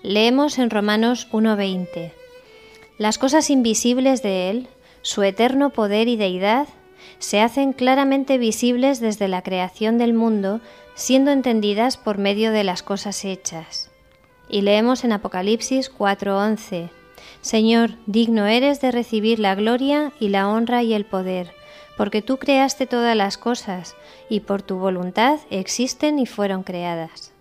Leemos en Romanos 1:20. Las cosas invisibles de Él, su eterno poder y deidad, se hacen claramente visibles desde la creación del mundo, siendo entendidas por medio de las cosas hechas. Y leemos en Apocalipsis 4:11. Señor, digno eres de recibir la gloria y la honra y el poder, porque tú creaste todas las cosas, y por tu voluntad existen y fueron creadas.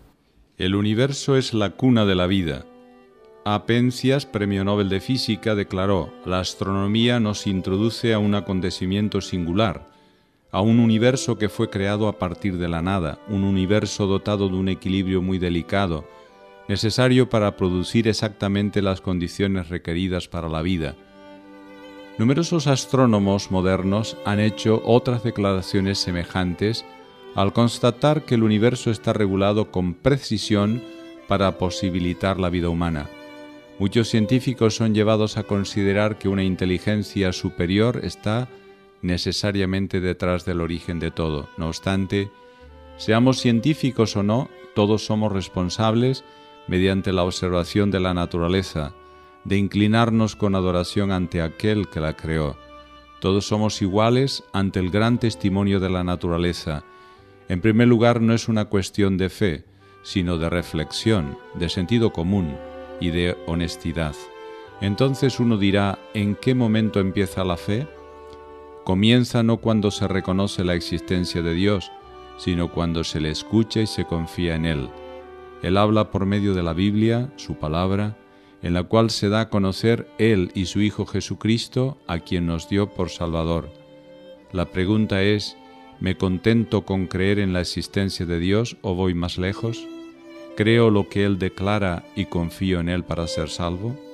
El universo es la cuna de la vida. A. Penzias, Premio Nobel de Física, declaró: la astronomía nos introduce a un acontecimiento singular, a un universo que fue creado a partir de la nada, un universo dotado de un equilibrio muy delicado, necesario para producir exactamente las condiciones requeridas para la vida. Numerosos astrónomos modernos han hecho otras declaraciones semejantes al constatar que el universo está regulado con precisión para posibilitar la vida humana. Muchos científicos son llevados a considerar que una inteligencia superior está necesariamente detrás del origen de todo. No obstante, seamos científicos o no, todos somos responsables, mediante la observación de la naturaleza, de inclinarnos con adoración ante aquel que la creó. Todos somos iguales ante el gran testimonio de la naturaleza. En primer lugar, no es una cuestión de fe, sino de reflexión, de sentido común y de honestidad. Entonces uno dirá: ¿en qué momento empieza la fe? Comienza no cuando se reconoce la existencia de Dios, sino cuando se le escucha y se confía en Él. Él habla por medio de la Biblia, su palabra, en la cual se da a conocer Él y su Hijo Jesucristo, a quien nos dio por Salvador. La pregunta es: ¿me contento con creer en la existencia de Dios o voy más lejos? ¿Creo lo que Él declara y confío en Él para ser salvo?